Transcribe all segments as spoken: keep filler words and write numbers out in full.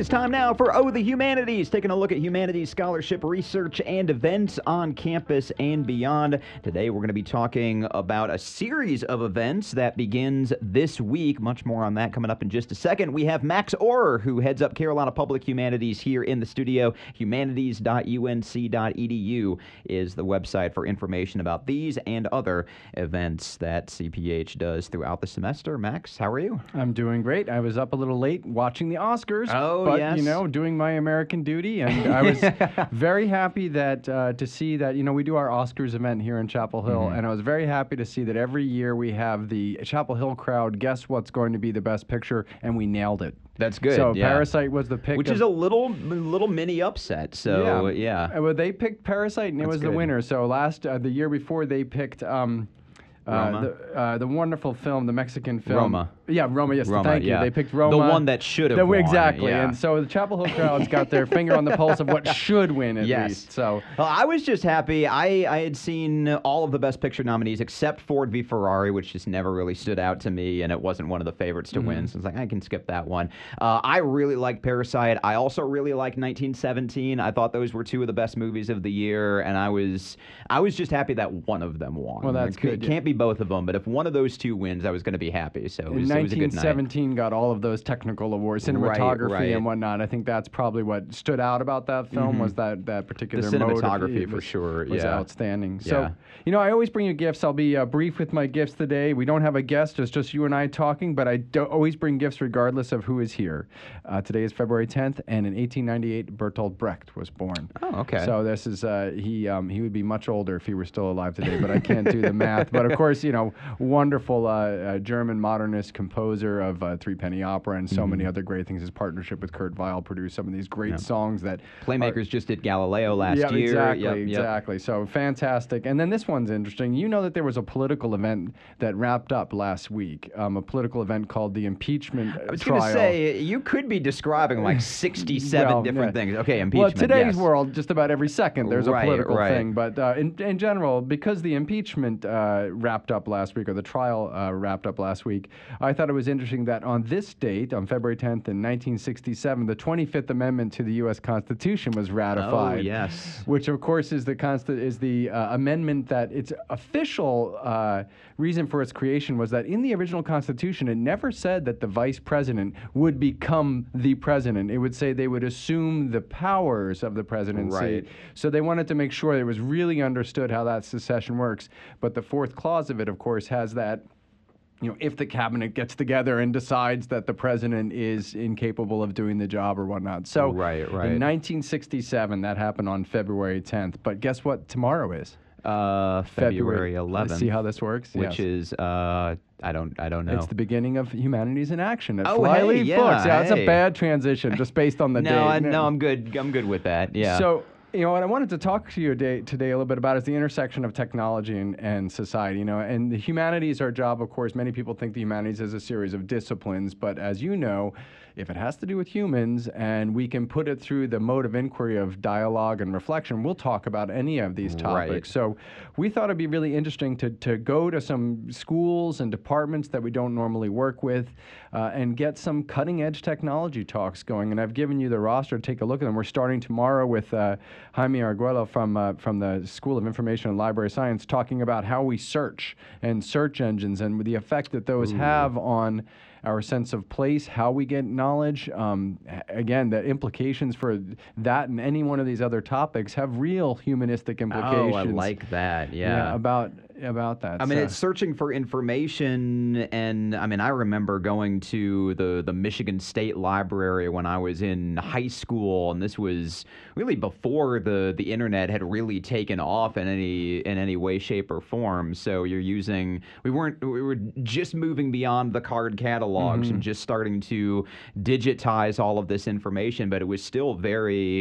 time now for Oh the Humanities, taking a look at humanities scholarship, research, and events on campus and beyond. Today we're going to be talking about a series of events that begins this week. Much more on that coming up in just a second. We have Max Orer, who heads up Carolina Public Humanities here in the studio. humanities dot U N C dot E D U is the website for information about these and other events that C P H does throughout the semester. Max, how are you? I'm doing great. I was up a little late watching the Oscars. Oh, but, yes. you know, doing my American duty. And I was very happy that uh, to see that, you know, we do our Oscars event here in Chapel Hill. Mm-hmm. And I was very happy to see that every year we have the Chapel Hill crowd guess what's going to be the best picture, and we nailed it. That's good. So yeah. Parasite was the pick. Which of, is a little little mini upset. So, yeah. yeah. Well, they picked Parasite, and it That's was good. the winner. So last, uh, the year before, they picked... Um, Uh, the, uh, the wonderful film, the Mexican film. Roma. Yeah, Roma, yes, Roma, thank you. yeah. They picked Roma. The one that should have the, won. Exactly. Yeah. And so the Chapel Hill crowd's got their finger on the pulse of what should win, at yes. least. So, well, I was just happy. I, I had seen all of the Best Picture nominees except Ford v Ferrari, which just never really stood out to me, and it wasn't one of the favorites to mm-hmm. win. So I was like, I can skip that one. Uh, I really liked Parasite. I also really liked nineteen seventeen. I thought those were two of the best movies of the year, and I was I was just happy that one of them won. Well, that's it good. It can't be both of them, but if one of those two wins, I was going to be happy. So it was, it was a good night. nineteen seventeen got all of those technical awards, cinematography right, right. and whatnot. I think that's probably what stood out about that film mm-hmm. was that, that particular the cinematography mode of, for was, sure. was yeah. outstanding. Yeah. So, you know, I always bring you gifts. I'll be uh, brief with my gifts today. We don't have a guest; it's just you and I talking. But I do always bring gifts regardless of who is here. Uh, today is February tenth, and in eighteen ninety-eight, Bertolt Brecht was born. Oh, okay. So this is uh, he. Um, he would be much older if he were still alive today, but I can't do the math. But of course, you know, wonderful uh, uh, German modernist composer of uh, Three Penny Opera and so mm-hmm. many other great things. His partnership with Kurt Weill produced some of these great yep. songs that Playmakers are, just did Galileo last yeah, year. Exactly, yep, yep. exactly. So fantastic. And then this one's interesting. You know that there was a political event that wrapped up last week, um, a political event called the impeachment trial. I was going to say, you could be describing like sixty-seven well, different yeah. things. Okay, impeachment, Well, today's yes. world, just about every second, there's right, a political right. thing. But uh, in, in general, because the impeachment uh, wrapped up last week, or the trial uh, wrapped up last week, I thought it was interesting that on this date, on February tenth in nineteen sixty-seven, the twenty-fifth Amendment to the U S Constitution was ratified. Oh, yes. Which, of course, is the consti- is the uh, amendment that its official uh, reason for its creation was that in the original Constitution, it never said that the vice president would become the president. It would say they would assume the powers of the presidency. Right. So they wanted to make sure it was really understood how that secession works. But the fourth clause of it, of course, has that, you know, if the cabinet gets together and decides that the president is incapable of doing the job or whatnot. So right, right. in nineteen sixty-seven, that happened on February tenth. But guess what tomorrow is? Uh, February eleventh. Let's see how this works. Which yes. is, uh, I don't I don't know. It's the beginning of Humanities in Action at oh, Flyleaf hey, yeah, Books. Yeah, it's hey. a bad transition just based on the no, date. I, no, I'm good. I'm good with that. Yeah. So, you know, what I wanted to talk to you today, today a little bit about is the intersection of technology and, and society. You know, and the humanities, our job, of course, many people think the humanities is a series of disciplines, but as you know, if it has to do with humans and we can put it through the mode of inquiry of dialogue and reflection, we'll talk about any of these topics. Right. So we thought it'd be really interesting to, to go to some schools and departments that we don't normally work with uh, and get some cutting edge technology talks going. And I've given you the roster to take a look at them. We're starting tomorrow with uh, Jaime Arguello from, uh, from the School of Information and Library Science talking about how we search and search engines and the effect that those Ooh. have on our sense of place, how we get knowledge. Um, again, the implications for that and any one of these other topics have real humanistic implications. Oh, I like that. Yeah. yeah about about that. I mean, so. it's searching for information, and I mean, I remember going to the the Michigan State Library when I was in high school, and this was really before the the internet had really taken off in any in any way, shape, or form. So you're using we weren't we were just moving beyond the card catalogs mm-hmm. and just starting to digitize all of this information, but it was still very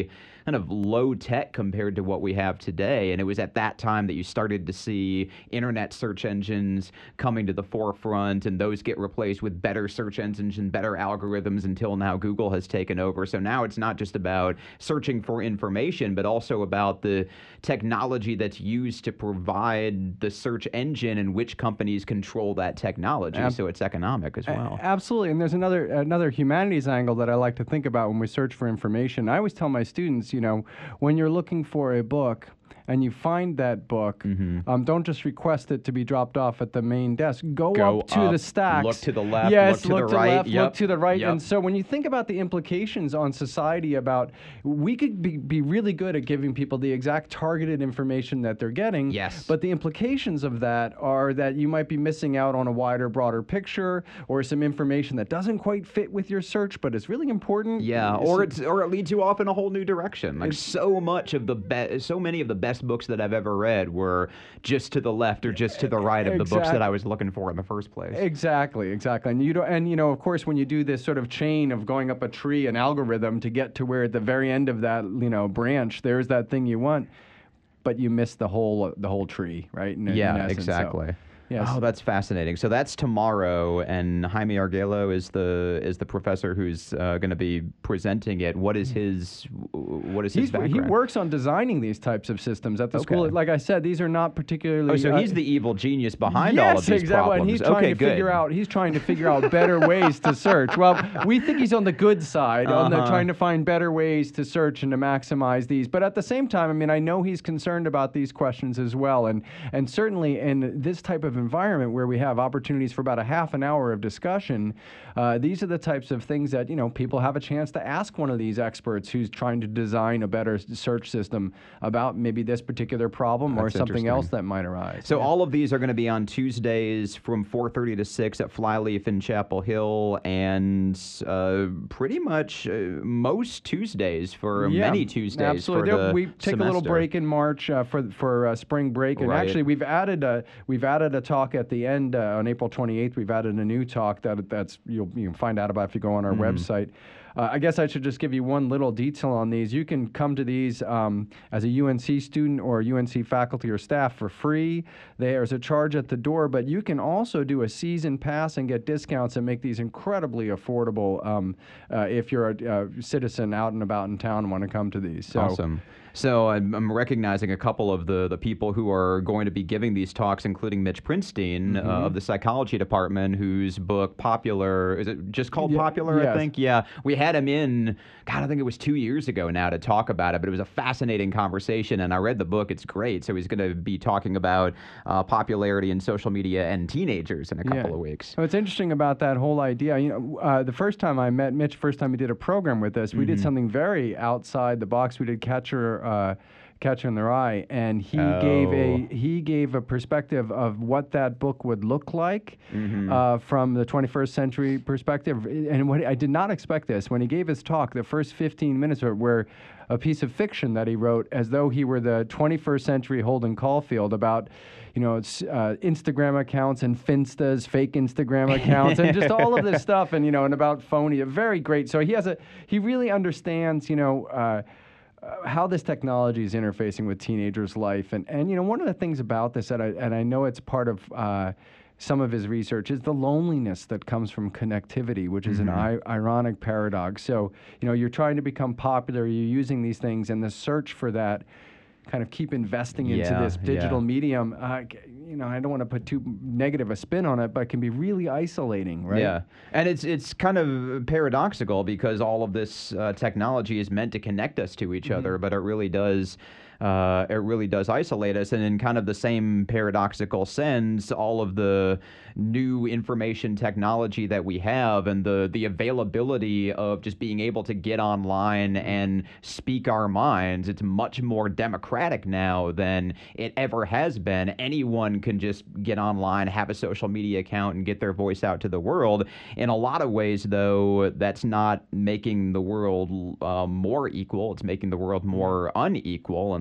kind of low tech compared to what we have today. And it was at that time that you started to see internet search engines coming to the forefront, and those get replaced with better search engines and better algorithms until now Google has taken over. So now it's not just about searching for information, but also about the technology that's used to provide the search engine and which companies control that technology. Ab- so it's economic as well. Absolutely. And there's another another humanities angle that I like to think about when we search for information. I always tell my students, you know, when you're looking for a book and you find that book, mm-hmm. um, don't just request it to be dropped off at the main desk. Go, Go up to up, the stacks. Look to the left, yes, look to look the to right. Left, yep. Look to the right. Yep. And so when you think about the implications on society about, we could be, be really good at giving people the exact targeted information that they're getting. Yes. But the implications of that are that you might be missing out on a wider, broader picture, or some information that doesn't quite fit with your search, but it's really important. Yeah, or it's or it leads you off in a whole new direction. Like so much of the be- so many of the best books that I've ever read were just to the left or just to the right of the exactly. books that I was looking for in the first place. Exactly, exactly. And you don't, and you know, of course, when you do this sort of chain of going up a tree, an algorithm to get to where at the very end of that, you know, branch, there's that thing you want, but you miss the whole the whole tree, right? In, yeah, in essence, exactly. So. Yes. Oh, that's fascinating. So that's tomorrow, and Jaime Arguello is the is the professor who's uh, going to be presenting it. What is his what is his he's, background? He works on designing these types of systems at the okay. school. Like I said, these are not particularly. Oh, so uh, he's the evil genius behind yes, all of these exactly. problems. And he's trying okay, to good. figure out. He's trying to figure out better ways to search. Well, we think he's on the good side, uh-huh. on the trying to find better ways to search and to maximize these. But at the same time, I mean, I know he's concerned about these questions as well, and and certainly in this type of environment where we have opportunities for about a half an hour of discussion, uh, these are the types of things that, you know, people have a chance to ask one of these experts who's trying to design a better search system about maybe this particular problem That's or something else that might arise. So yeah. all of these are going to be on Tuesdays from four thirty to six at Flyleaf in Chapel Hill, and uh, pretty much uh, most Tuesdays for yeah, many Tuesdays absolutely. for the We take semester. a little break in March uh, for for uh, spring break, and right. actually we've added a we've added a talk at the end uh, on April twenty-eighth. We've added a new talk that that's you'll you can find out about if you go on our mm. website. Uh, I guess I should just give you one little detail on these. You can come to these um, as a U N C student or U N C faculty or staff for free. There's a charge at the door, but you can also do a season pass and get discounts and make these incredibly affordable um, uh, if you're a, a citizen out and about in town and want to come to these. So, awesome. So I'm, I'm recognizing a couple of the, the people who are going to be giving these talks, including Mitch Prinstein mm-hmm. uh, of the psychology department, whose book Popular, is it just called yeah, Popular, yes. I think? Yeah. We had him in, God, I think it was two years ago now to talk about it, but it was a fascinating conversation, and I read the book. It's great. So he's going to be talking about uh, popularity in social media and teenagers in a couple yeah. of weeks. What's interesting about that whole idea, you know, uh, the first time I met Mitch, first time we did a program with us, we mm-hmm. did something very outside the box. We did Catcher uh, Catcher in the Rye, and he oh. gave a he gave a perspective of what that book would look like mm-hmm. uh, from the twenty-first century perspective. And what I did not expect this when he gave his talk. The first fifteen minutes were, were a piece of fiction that he wrote, as though he were the twenty-first century Holden Caulfield, about, you know, uh, Instagram accounts and Finstas, fake Instagram accounts, and just all of this stuff, and you know, and about phony. Very great. So he has a he really understands, you know. Uh, Uh, how this technology is interfacing with teenagers' life. And, and you know, one of the things about this, that I, and I know it's part of uh, some of his research, is the loneliness that comes from connectivity, which is mm-hmm. an I- ironic paradox. So, you know, you're trying to become popular, you're using these things, and the search for that, kind of keep investing into yeah, this digital yeah. medium, uh, you know, I don't want to put too negative a spin on it, but it can be really isolating, right? Yeah, and it's it's kind of paradoxical because all of this uh, technology is meant to connect us to each mm-hmm. other, but it really does uh, it really does isolate us. And in kind of the same paradoxical sense, all of the new information technology that we have and the the availability of just being able to get online and speak our minds, it's much more democratic now than it ever has been. Anyone can just get online, have a social media account, and get their voice out to the world. In a lot of ways, though, that's not making the world uh, more equal. It's making the world more unequal, and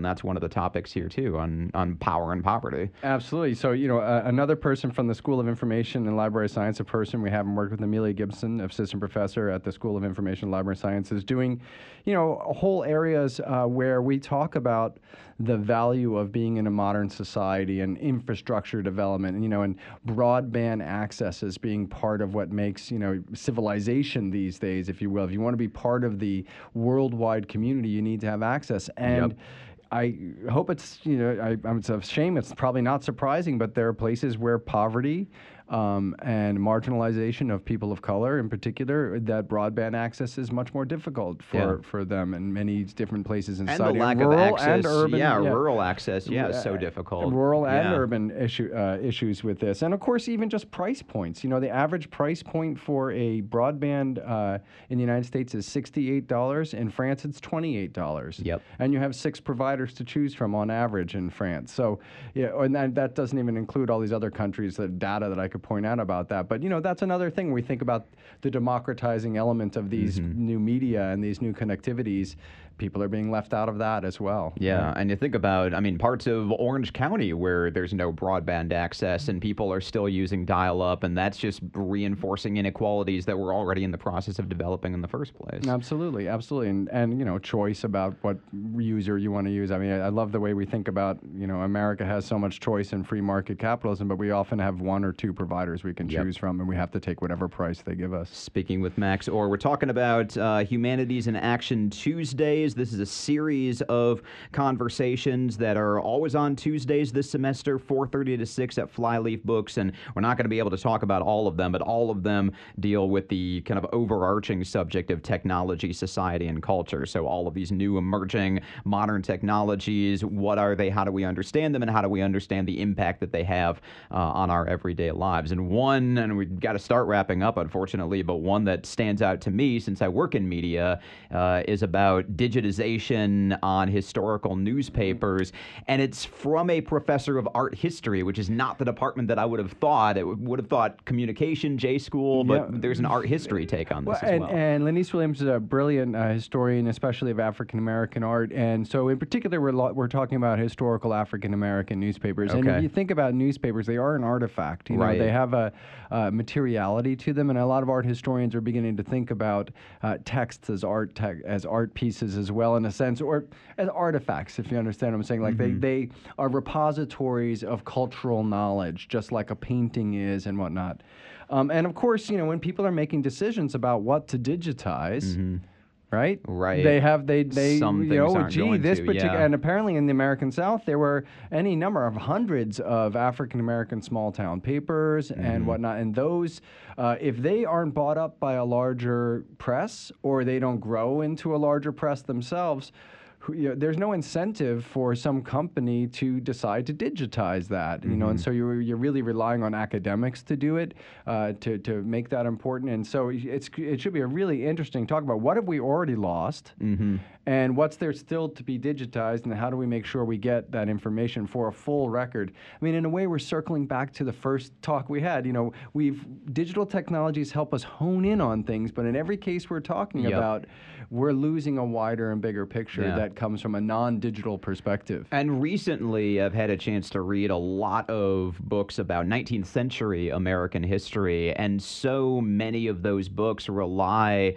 that's one of the topics here too, on on power and poverty. Absolutely. So, you know, uh, another person from the School of Information and Library Science, a person we haven't worked with, Amelia Gibson, assistant professor at the School of Information and Library Science, is doing, you know, whole areas uh, where we talk about the value of being in a modern society and infrastructure development, and, you know, and broadband access as being part of what makes, you know, civilization these days, if you will. If you want to be part of the worldwide community, you need to have access. And Yep. I hope it's, you know, I, I'm- it's a shame, it's probably not surprising, but there are places where poverty um, and marginalization of people of color in particular, that broadband access is much more difficult for, Yeah. for them in many different places in And society. the lack rural of access, and urban. yeah, rural access, yeah, is so Uh, difficult. Rural and Yeah. urban issue, uh, issues with this. And of course, even just price points. You know, the average price point for a broadband uh, in the United States is sixty-eight dollars. In France, it's twenty-eight dollars. Yep. And you have six providers to choose from on average in France. So, yeah, and that, that doesn't even include all these other countries, the data that I could point out about that. But, you know, that's another thing. We think about the democratizing element of these Mm-hmm. new media and these new connectivities. People are being left out of that as well. Yeah, and you think about, I mean, parts of Orange County where there's no broadband access and people are still using dial-up, and that's just reinforcing inequalities that we're already in the process of developing in the first place. Absolutely, absolutely, and and you know, choice about what user you want to use. I mean, I, I love the way we think about, you know, America has so much choice in free market capitalism, but we often have one or two providers we can Yep. choose from, and we have to take whatever price they give us. Speaking with Max Orr, we're talking about uh, Humanities in Action Tuesdays. This is a series of conversations that are always on Tuesdays this semester, four thirty to six at Flyleaf Books, and we're not going to be able to talk about all of them, but all of them deal with the kind of overarching subject of technology, society, and culture. So all of these new emerging modern technologies, what are they, how do we understand them, and how do we understand the impact that they have uh, on our everyday lives? And one, and we've got to start wrapping up, unfortunately, but one that stands out to me since I work in media uh, is about digitization on historical newspapers, and it's from a professor of art history, which is not the department that I would have thought. It would have thought communication, J school, but Yeah. there's an art history take on this Well, as and, well. and Lanice Williams is a brilliant uh, historian, especially of African American art. And so, in particular, we're lo- we're talking about historical African American newspapers. And Okay. if you think about newspapers, they are an artifact. You know, Right. they have a uh, materiality to them, and a lot of art historians are beginning to think about uh, texts as art te- as art pieces as well, in a sense, or as artifacts, if you understand what I'm saying. Like Mm-hmm. they they are repositories of cultural knowledge, just like a painting is and whatnot. Um, and of course, you know, when people are making decisions about what to digitize, right? Right. They have they they Some you things know, aren't gee, going this to, particular, yeah. and apparently in the American South there were any number of hundreds of African American small town papers Mm-hmm. and whatnot, and those, uh, if they aren't bought up by a larger press or they don't grow into a larger press themselves, who- you know, there's no incentive for some company to decide to digitize that, you know, and so you're, you're really relying on academics to do it, uh, to, to make that important. And so it's, it should be a really interesting talk about what have we already lost Mm-hmm. and what's there still to be digitized, and how do we make sure we get that information for a full record. I mean, in a way, we're circling back to the first talk we had. You know, we've digital technologies help us hone in on things, but in every case we're talking Yep. about, we're losing a wider and bigger picture Yeah. that comes from a non-digital perspective. And recently, I've had a chance to read a lot of books about nineteenth century American history, and so many of those books rely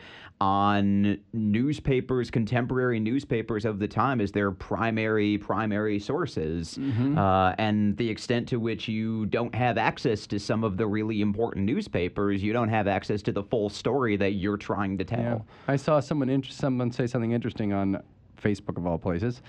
on newspapers, contemporary newspapers of the time, as their primary primary sources. Uh, and the extent to which you don't have access to some of the really important newspapers, you don't have access to the full story that you're trying to tell. Yeah. I saw someone inter- someone say something interesting on Facebook of all places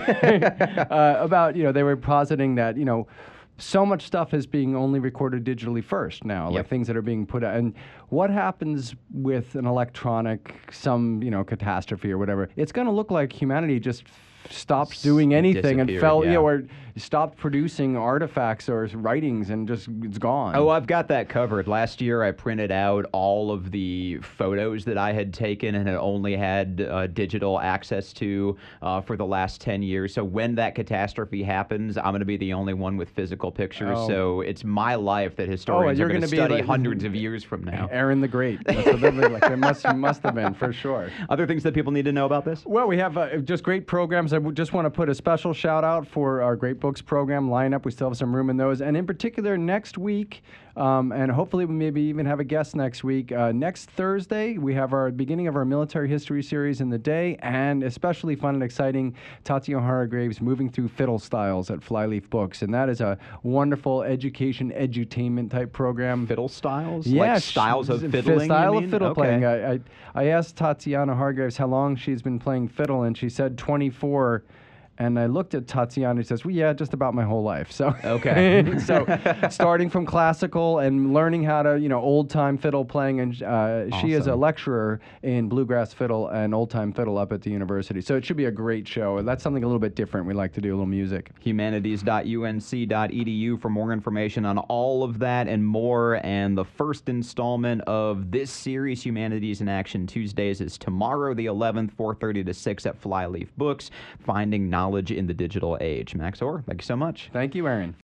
uh, about, you know, they were positing that, you know, so much stuff is being only recorded digitally first now, like Yep. things that are being put out. And what happens with an electronic, some, you know, catastrophe or whatever? It's going to look like humanity just f- stopped doing anything and disappeared, fell, you yeah. know, or stopped producing artifacts or writings and just it's gone. Oh, I've got that covered. Last year, I printed out all of the photos that I had taken and had only had uh, digital access to uh, for the last ten years. So when that catastrophe happens, I'm going to be the only one with physical pictures. Oh. So it's my life that historians Oh, are you're going to gonna be study like- hundreds of years from now. Aaron the Great. That's what they look like. It must, must have been, for sure. Other things that people need to know about this? Well, we have uh, just great programs. I w- just want to put a special shout out for our Great Books program lineup. We still have some room in those. And in particular, next week, um, and hopefully we maybe even have a guest next week. Uh, next Thursday, we have our beginning of our military history series in the day, and especially fun and exciting, Tatiana Hargraves moving through fiddle styles at Flyleaf Books. And that is a wonderful education, edutainment type program. Fiddle styles? Yeah, Like styles of sh- fiddling, Style you of mean? fiddle Okay. playing. I, I I asked Tatiana Hargraves how long she's been playing fiddle, and she said twenty-four. And I looked at Tatiana and she says, well, yeah, just about my whole life. So, Okay. so starting from classical and learning how to, you know, old-time fiddle playing. And uh, she is a Awesome. lecturer in bluegrass fiddle and old-time fiddle up at the university. So it should be a great show. That's something a little bit different. We like to do a little music. humanities dot U N C dot E D U for more information on all of that and more. And the first installment of this series, Humanities in Action Tuesdays, is tomorrow the eleventh, four thirty to six at Flyleaf Books, Finding Knowledge in the Digital Age. Max Orr, thank you so much. Thank you, Aaron.